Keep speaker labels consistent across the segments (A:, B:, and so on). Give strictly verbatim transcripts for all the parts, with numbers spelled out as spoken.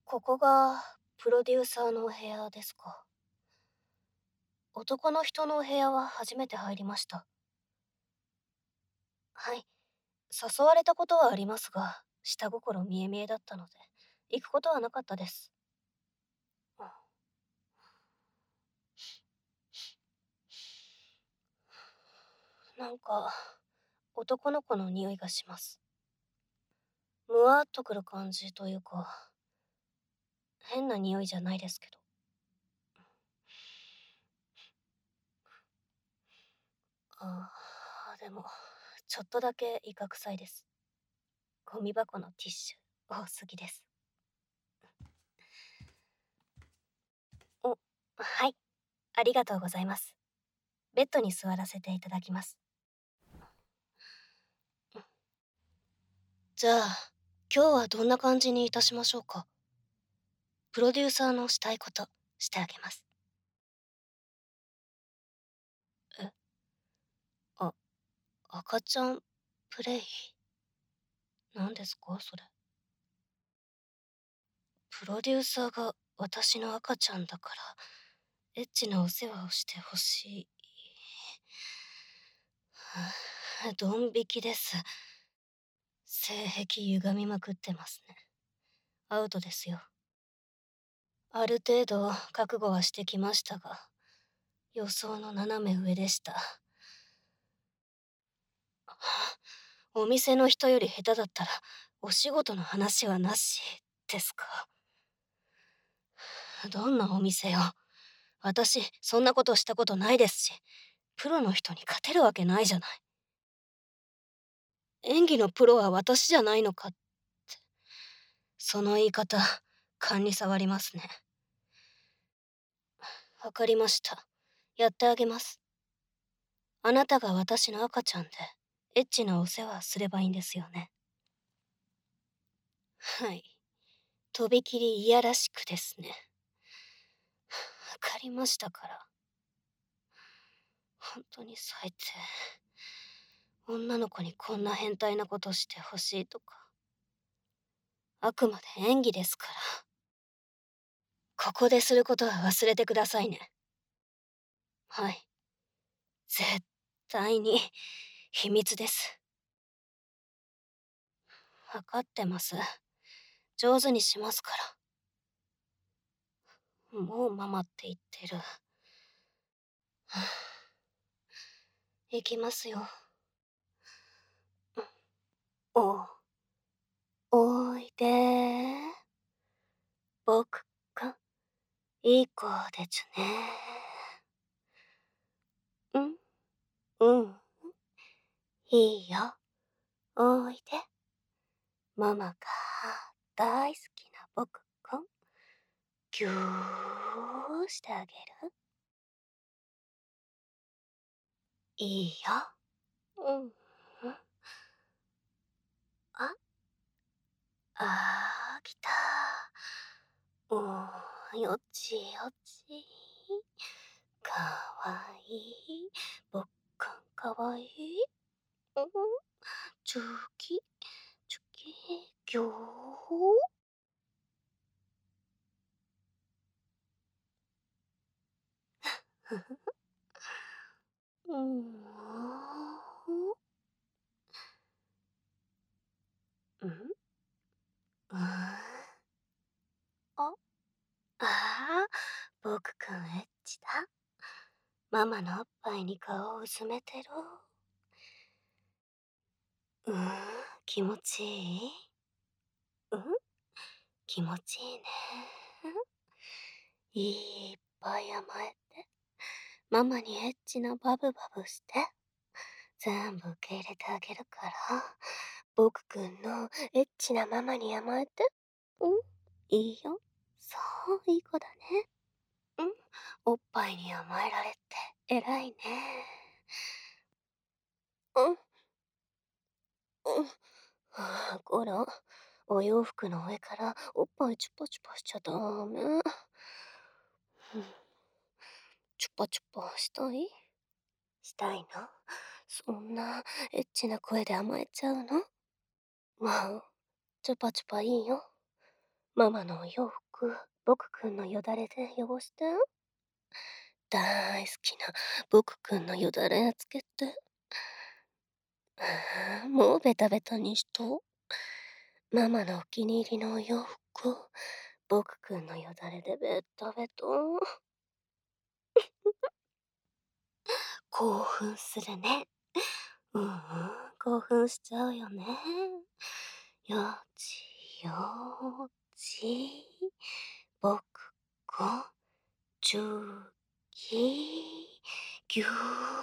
A: ここがプロデューサーのお部屋ですか。男の人のお部屋は初めて入りました。はい。誘われたことはありますが、下心見え見えだったので、行くことはなかったです。うんなんか、男の子の匂いがします。むわーっとくる感じというか、変な匂いじゃないですけど。ああ、でも、ちょっとだけイカ臭いです。ゴミ箱のティッシュ、多すぎです。お、はい。ありがとうございます。ベッドに座らせていただきます。じゃあ、今日はどんな感じにいたしましょうか。プロデューサーのしたいこと、してあげます。え、あ、赤ちゃんプレイなんですかそれ。プロデューサーが私の赤ちゃんだから、エッチなお世話をしてほしい。はあドン引きです。性癖歪みまくってますね。アウトですよ。ある程度覚悟はしてきましたが、予想の斜め上でした。お店の人より下手だったら、お仕事の話はなし、ですか。どんなお店よ。私、そんなことしたことないですし、プロの人に勝てるわけないじゃない。演技のプロは私じゃないのかって。その言い方、勘に触りますね。わかりました。やってあげます。あなたが私の赤ちゃんで、エッチなお世話すればいいんですよね。はい。とびきりいやらしくですね。わかりましたから。本当に最低。女の子にこんな変態なことしてほしいとか。あくまで演技ですから。ここですることは忘れてくださいね。はい。絶対に秘密です。わかってます。上手にしますから。もうママって言ってる。行きますよ。お、おいで。僕か、いい子でちゅね。うん、うん、いいよ。おいで。ママが大好きな僕くん。ぎゅーしてあげるいいよ。うん、うん。あ、あー、来た。うん、よちよち。かわいい。僕くんかわいい。うん、チュキ、チュキ、ぎょー。うん。うん。ああ、ああ、僕くんエッチだ。ママのおっぱいに顔をうずめてる。うん、気持ちいいうん、気持ちいいね。いっぱい甘えて、ママにエッチなバブバブして、全部受け入れてあげるから、僕くんのエッチなママに甘えて。うん、いいよ。そう、いい子だね。うん、おっぱいに甘えられて偉いね。うん、うん。はあ、こら、お洋服の上からおっぱいチュパチュパしちゃダメ。うんチュパチュパしたいしたいのそんなエッチな声で甘えちゃうのまあ、チュパチュパいいよ。 ママのお洋服、僕くんのよだれで汚して。大好きな僕くんのよだれつけて。ああ、もうベタベタにしと。ママのお気に入りのお洋服、僕くんのよだれでベッタベタ。興奮するね。うんうん、興奮しちゃうよね。よちよち、僕が、ちゅき、ぎゅー。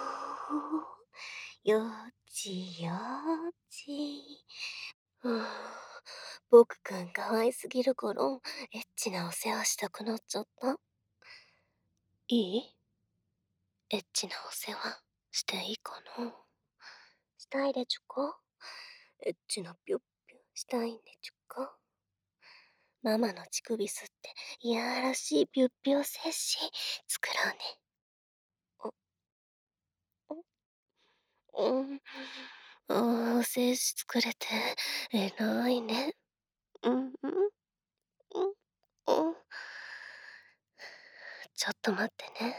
A: よちよち。はあ、僕くん可愛すぎる頃、エッチなお世話したくなっちゃった。いい？エッチなお世話していいかな？したいでちゅか？エッチなぴょっぴょしたいんでちゅか？ママの乳首吸っていやらしいぴょっぴょ摂氏作ろうね。お、お、うん。ああ、精子作れて偉いね。うんうん。うん、うん。ちょっと待ってね。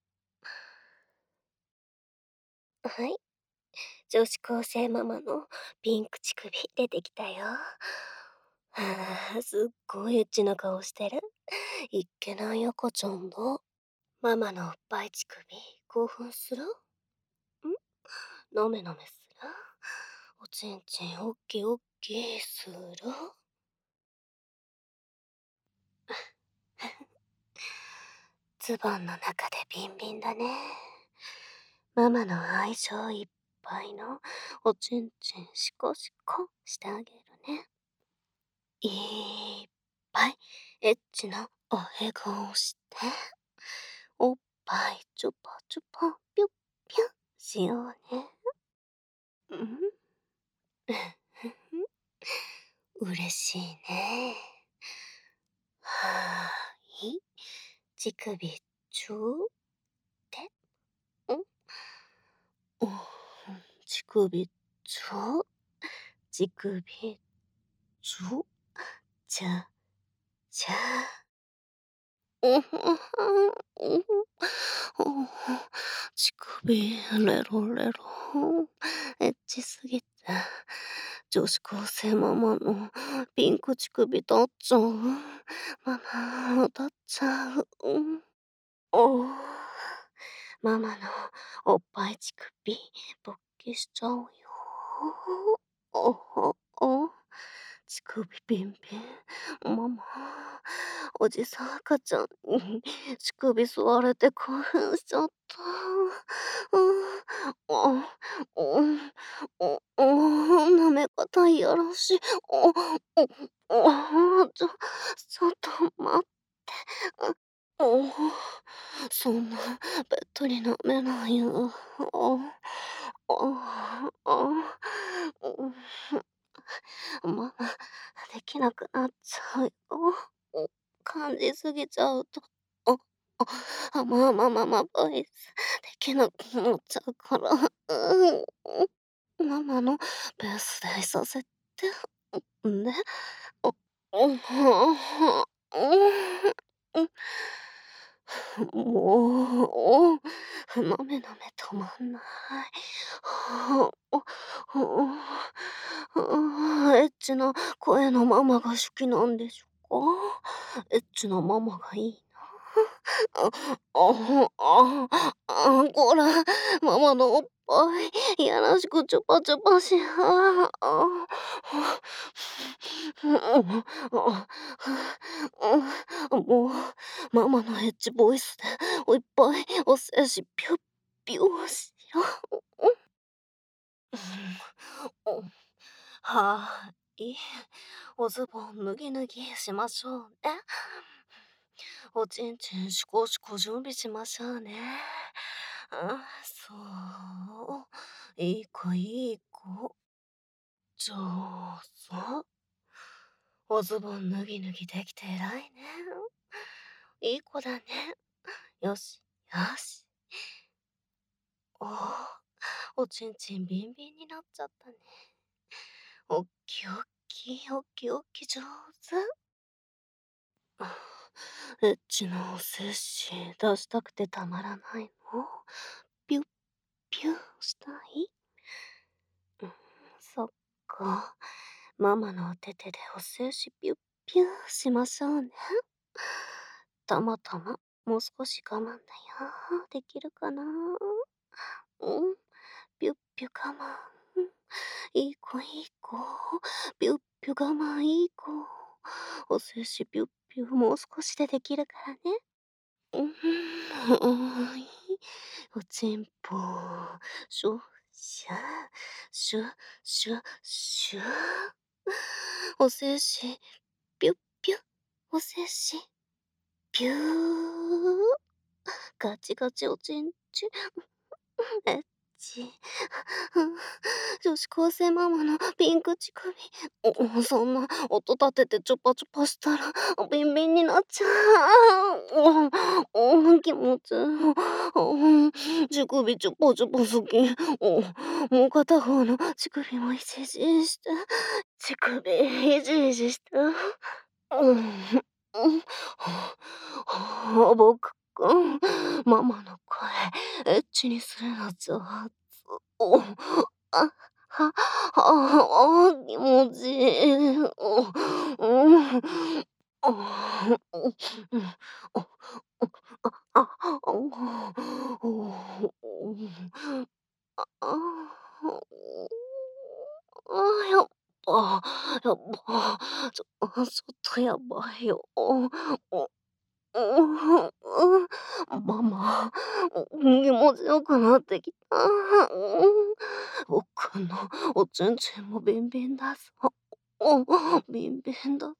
A: はい。女子高生ママのピンク乳首出てきたよ。はあ、すっごいエッチな顔してる。いっけない赤ちゃんだ。ママのおっぱい乳首、興奮する？ん？なめなめする？おちんちんおっきいおっきいする？ズボンの中でビンビンだね。ママの愛情いっぱいのおちんちんシコシコしてあげるね。いっぱいエッチなおへ顔して、おっぱいチュパチュパピュッピュッしようね。うん？嬉しいね。はーい。乳首ちょうってん？うん、乳首ちょう、乳首ちょ、ちゃ、ちゃ。うんふん、うんふん、うんふん、乳首レロレロ。エッチすぎて、女子高生ママのピンク乳首立っちゃう。ママ、立っちゃう。うん。おお、ママのおっぱい乳首、勃起しちゃうよ。おほお、乳首ピンピン。ママ、おじさん赤ちゃんに乳首吸われて興奮しちゃった。うん、あ、うん、おお、舐め方いやらしい。お、お、お、ちょ、ちょっと待って。おお、そんなべっとり舐めないよ。お、お、お、うん。ママ、できなくなっちゃうよ。お、感じすぎちゃうと、あ、あ、まあまあまあまあ、ボイスできなくなっちゃうから、うん、ママのペースでいさせて。んで、お、おはうん、もう、なめなめ止まんない。はあ、はあ、エッチな声のママが好きなんでしょうか？エッチなママがいいな。あ、あ、あ、あ、こら、ママのおっぱい、いやらしくチュパチュパしああ、もう、ママのエッチボイスで、おいっぱいお精子ピュッピュしよう。うん、はい。おズボン脱ぎ脱ぎしましょうね。おちんちんシコシコ準備しましょうね。あ、そう。いい子いい子。上手。おズボン脱ぎ脱ぎできて偉いね。いい子だね。よし、よし。おお、おちんちんビンビンになっちゃったね。おっきいおっきいおっきいおっきい上手。 あ、エッチなおせっし出したくてたまらないの？ピュッピュしたい？うん、そっか。ママのお手手でおせっしピュッピュしましょうね。たまたま、もう少し我慢だよ。できるかな？うん、ピュッピュ我慢。うん、いい子いい子。ピュッピュ我慢いい子。おせっしピュッピュもう少しでできるからね。うん、おい。おちんぽ、しょ、しゃ、しゅ、しゅ、しゅ。おせっし、ぴゅっぴゅ。おせっし、ぴゅー。ガチガチおちんち。エッチ。女子高生ママのピンク乳首。お、そんな音立ててチョパチョパしたらビンビンになっちゃう。お、お、気持ちいい。お、乳首チョパチョパ好き。お、もう片方の乳首もいじいじして。乳首いじいじして。うん、うん。はあ、僕くん、ママの声、エッチにするの上手。お、あ、は、はあ、気持ちいい。お、うん。お、お、うん、お、お、あ、あ、お、お、お、あ、あ、あ、やっぱ、やっぱ、ちょちょっとやばいよ。お、お、うんうん、ママ、うん、気持ちよくなってきた。うん、僕のおちんちんもビンビンだぞ。お、ビンビンだぞ。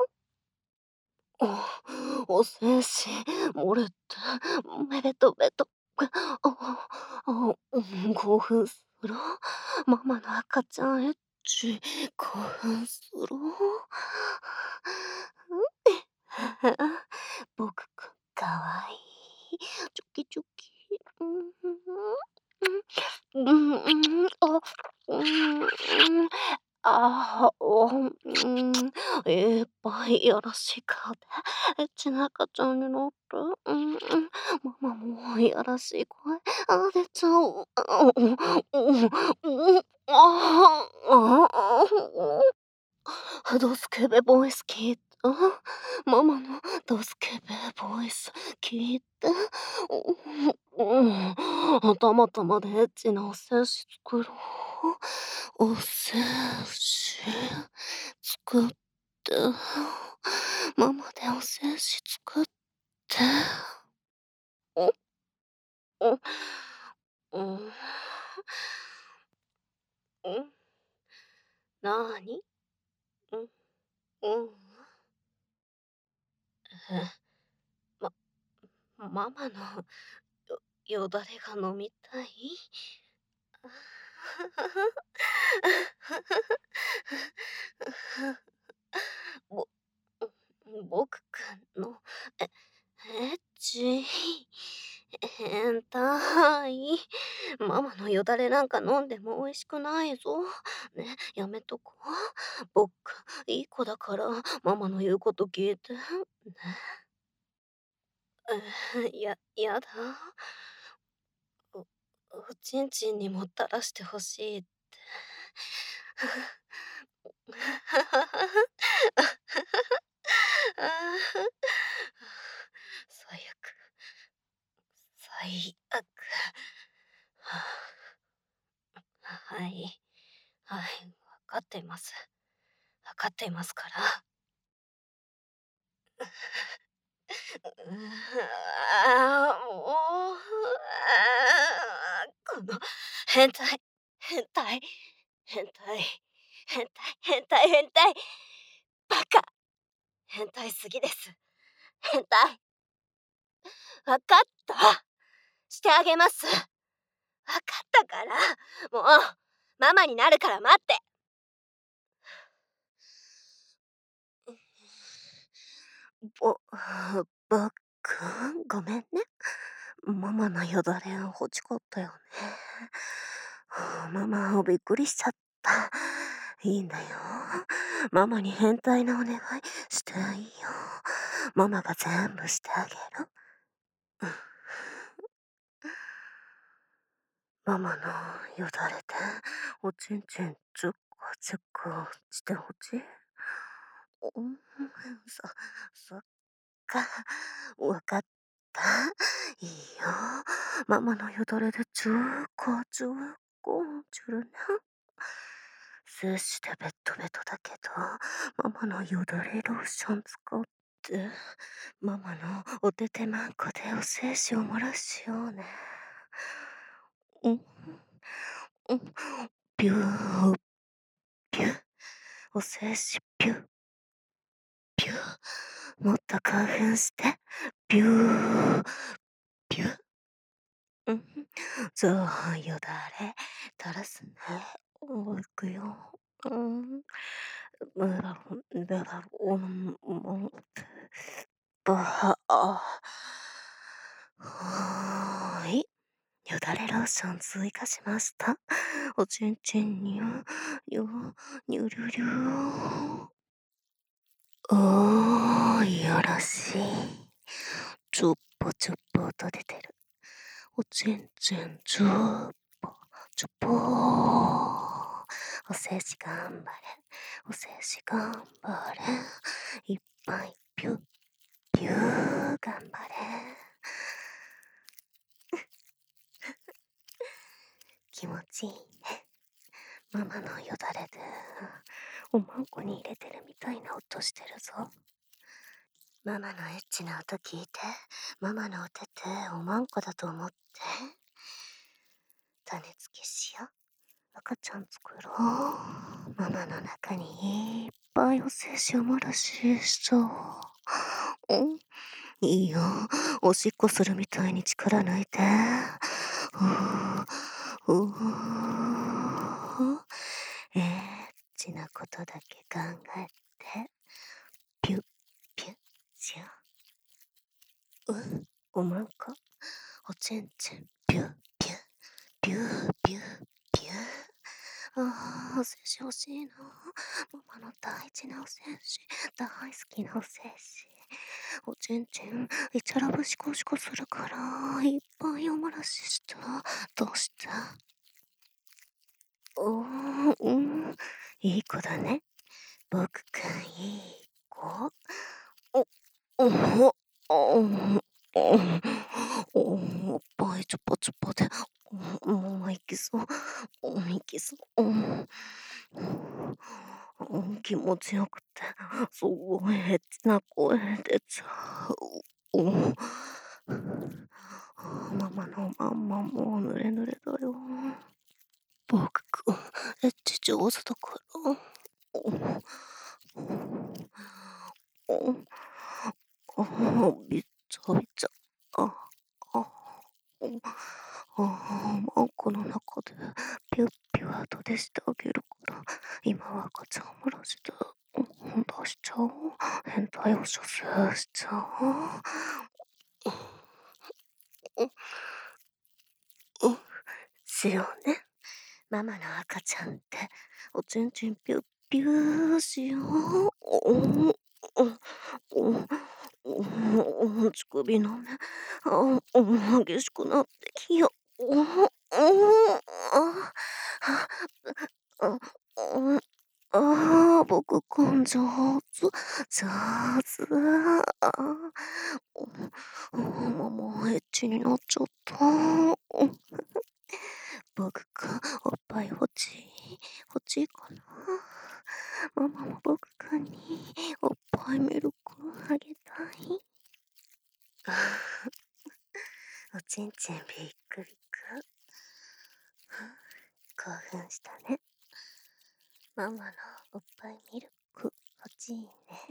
A: お、おせっし、漏れて、めべとべと。あ、あ、うん、興奮する。ママの赤ちゃんエッチ、興奮する。僕くんかわいい。チョキチョキ。うん、うん、うん、うん、あ、うん、ああ、お、うん、いっぱいやらしい顔で、エッチな赤ちゃんになって、うん、うん、ママもいやらしい声、あ、出ちゃう。あ、うん、うん、うん、ああ、ああ。ドスケベボイス聞いた？ママのドスケベボイス聞いて。うん、うん、たまたまでエッチなおせっし作ろう。おせっし作って。ママでおせっし作って。うん、うん、うん。うん、なに？うん、うん。え、まママのよよだれが飲みたい？ぼ僕くんの、えエッチ、変態。ママのよだれなんか飲んでも美味しくないぞ。ね、やめとこう。僕、いい子だから、ママの言うこと聞いて。ね。え、ややだ。おおちんちんにも垂らしてほしいって。最悪。最悪。はい。はい、わかっています。わかっていますから。うああ、もう、ああ、この変態変態変態変態変態変態バカ変態すぎです。変態。わかった。してあげます。わかったから、もう、ママになるから待って。ぼ、ばっくん、ごめんね。ママのよだれが欲しかったよね。はあ、ママ、びっくりしちゃった。いいんだよ。ママに変態なお願いしていいよ。 ママが全部してあげる。うん、ママのよだれでおちんちんちょこちょこしてほしい。うん、そ、そっか。わかった。いいよ。ママのよだれでちょこちょこするね。精子でベッドベトだけど、ママのよだれローション使って、ママのお手手まんこでお精子を漏らしようね。うん、うん、ビュー、ビュー、お精子ビュー、ビュー、もっと興奮して、ビュー、ビュー。うん、そう、よだれ垂らすね。おいくよ。うん。だだろ、だだろ、うん、もう、ばあ。はーい。よだれローション追加しました。おちんちんにゅ、よ、にゅるりゅー。おー、よろしい。ちょっぽちょっぽと出てる。おちんちんちょっぽ、ちょっぽー。おせし頑張れ。おせし頑張れ。いっぱいピュッピュー頑張れ。気持ちいいね。ママのよだれでおまんこに入れてるみたいな音してるぞ。ママのエッチな音聞いて、ママのお手っておまんこだと思って。種付けしよう。赤ちゃん作ろう。ママの中にいっぱいお精子を漏らしそう。うん、いいよ。おしっこするみたいに力抜いて。うー、うー。エッチなことだけ考えて。ピュッピュッしよう。うん、おまんこ。おちんちん。ピュッピュッ。ピューピューピュー。ああ、お精子欲しいな。ママの大事なお精子。大好きなお精子。おちんちん、いちゃらぶしこしこするから、いっぱいお漏らしした。どうして？おー、うん、いい子だね。僕くん、いい子。お、お、お、お、お、おっぱいチョポチョポで、お、もういきそう。お、いきそう。うん、うん、気持ちよくて、すごいエッチな声出ちゃう。うん、ママのまんまもう濡れ濡れだよ。僕くん、エッチ上手だから。うん、あ、びっちゃびちゃ。あ、あ、うん、あ、マンコの中でピュッピュ後でしてあげるから、今は赤ちゃん漏らして、うん、出しちゃおう。変態を射精しちゃおう。うん、うん、しようね。ママの赤ちゃんって、おちんちんピュッピューしよう。うん、うん、うん、うん、乳首のね、あ、うん、激しくなってきよ。うん、うん、あ、あ、うん、ああ、僕根上手、上手。ああ、もう、もうエッチになっちゃった。僕くん、おっぱい欲しい、欲しいかな。ママも僕くんにおっぱいミルクあげたい。おちんちんびっくりく。興奮したね。ママのおっぱいミルク欲しいね。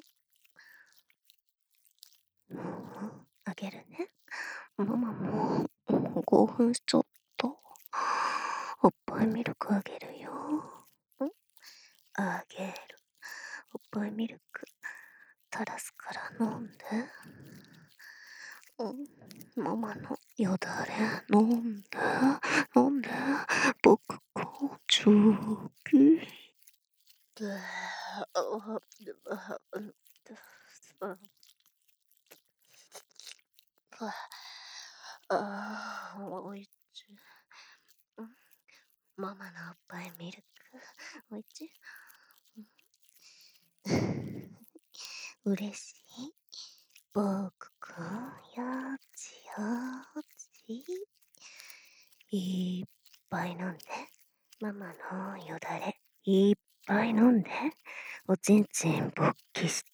A: うん、あげるね。ママも、うん、興奮しちゃった。おっぱいミルクあげるよ。ん、あげる。おっぱいミルク垂らすから飲んで。うん、ママのよだれ飲んで、飲んで。僕こちゅうき。 か。ああ、おいち。うん、ママのおっぱいミルク。おいち。嬉しい。僕くん、よちよち。いっぱい飲んで。ママのよだれ、いっぱい飲んで。おちんちん勃起して。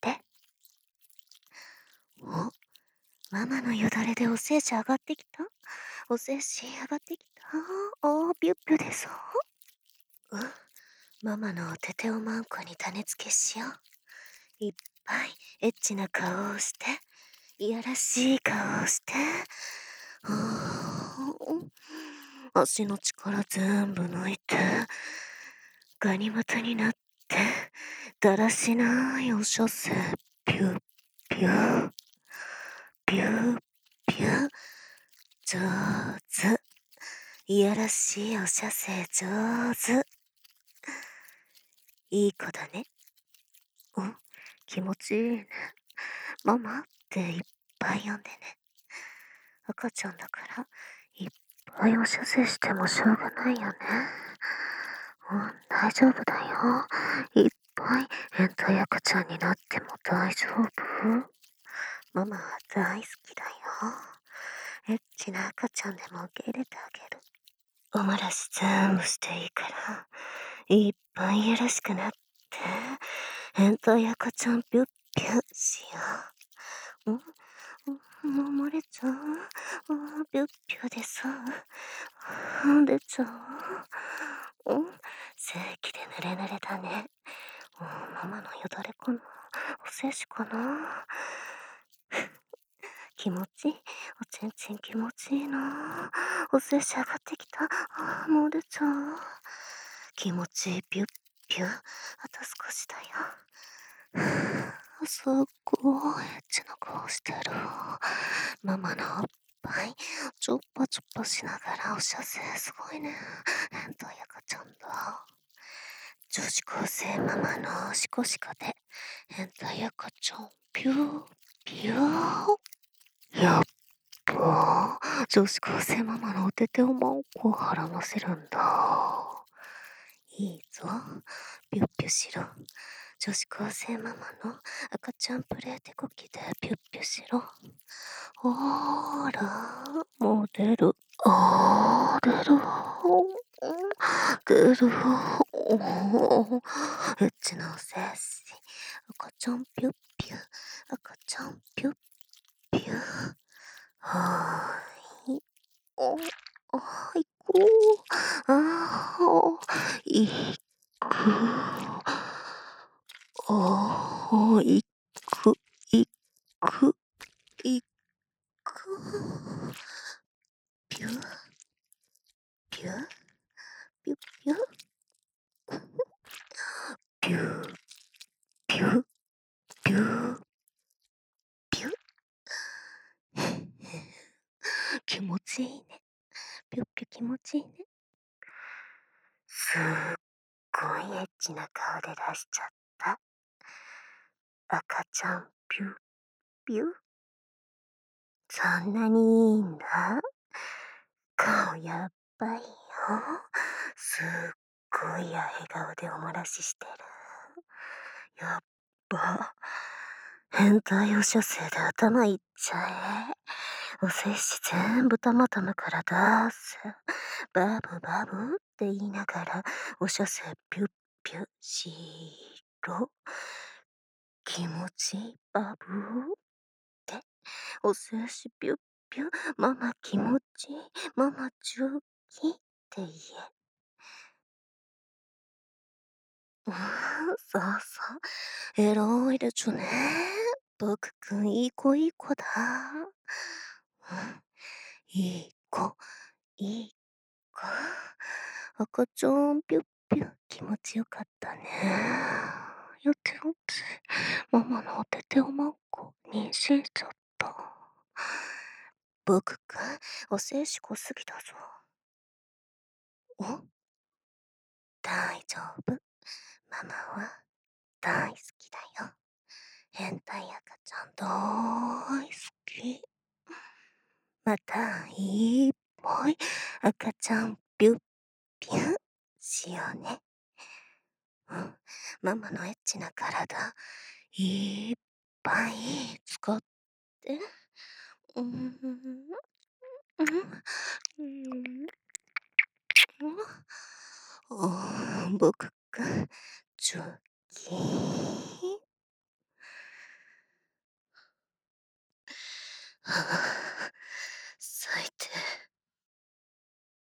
A: お、ママのよだれでお精子上がってきた。お精子上がってきた。おー、ピュッピュです。うん。ママのおててをマンコに種付けしよう。いっぱいエッチな顔をして。いやらしい顔をして。足の力全部抜いて。ガニ股になって。だらしないお射精。ピュッピュ。ピュッピュ。上手。いやらしいお射精上手。いい子だね。うん、気持ちいいね。ママっていっぱい呼んでね。赤ちゃんだから、いっぱいお射精してもしょうがないよね。うん、大丈夫だよ。いっぱい変態赤ちゃんになっても大丈夫。ママは大好きだよ。エッチな赤ちゃんでも受け入れてあげる。お漏らし全部していいから、いっぱいやらしくなって、変態赤ちゃんピュッピュッしよう。んもう漏れちゃう。うん、ピュッピュです。うん、出ちゃう。うん、正規で濡れ濡れだね。うん、ママのよだれかな。お精子かな。気持ちいい。おちんちん気持ちいいな。お精子上がってきた。あー、もう出ちゃう。気持ちいい。ピュッピュ。あと少しだよ。すっごいエッチな顔してる。ママのおっぱい、ちょっぱちょっぱしながらお射精すごいね。変態赤ちゃんだ。女子高生ママのシコシコで、変態赤ちゃん、ピュー、ピュー。やっぱ、女子高生ママのお手手をマンコ絡ませるんだ。いいぞ、ピュッピュしろ。女子高生ママの赤ちゃんプレー手こきでピュッピュしろ。あーら、もう出る。あー、出る。出る。エッチなお精子。赤ちゃんピュッピュ。赤ちゃんピュッピュ。はーい。お、あー、行こう。あー、行く。ああ、いく、いく、いく。ぴゅ、ぴゅ、ぴゅ、ぴゅ、ぴゅ、ぴゅ、ぴゅ、ぴゅ。気持ちいいね。ぴゅっぴゅ気持ちいいね。すっごいエッチな顔で出しちゃった。赤ちゃんぴゅっぴゅ。そんなにいいんだ。顔やっばいよ。すっごいや笑顔でお漏らししてる。やっば。変態お射精で頭いっちゃえ。お精子全部たまたまから出す。バブバブって言いながらお射精ピュッピュしろ。気持ちいいバブって。お精子ピュッピュ。ママ気持ちいい。ママチューキって言え。うん、そうそう。エロいでちゅね。僕くんいい子いい子だ。うん、いい子、いい子。赤ちゃんぴゅっぴゅ気持ちよかったね。やってやって。ママのおててをマンコ妊娠しちゃった。僕くん、お精子濃すぎだぞ。お、大丈夫。ママは大好きだよ。変態赤ちゃん大好き。 またいっぱい赤ちゃんぴゅっぴゅんしようね。うん、ママのエッチな体いっぱい使って。うん、うん、うん、うん、僕くん、チョキーン。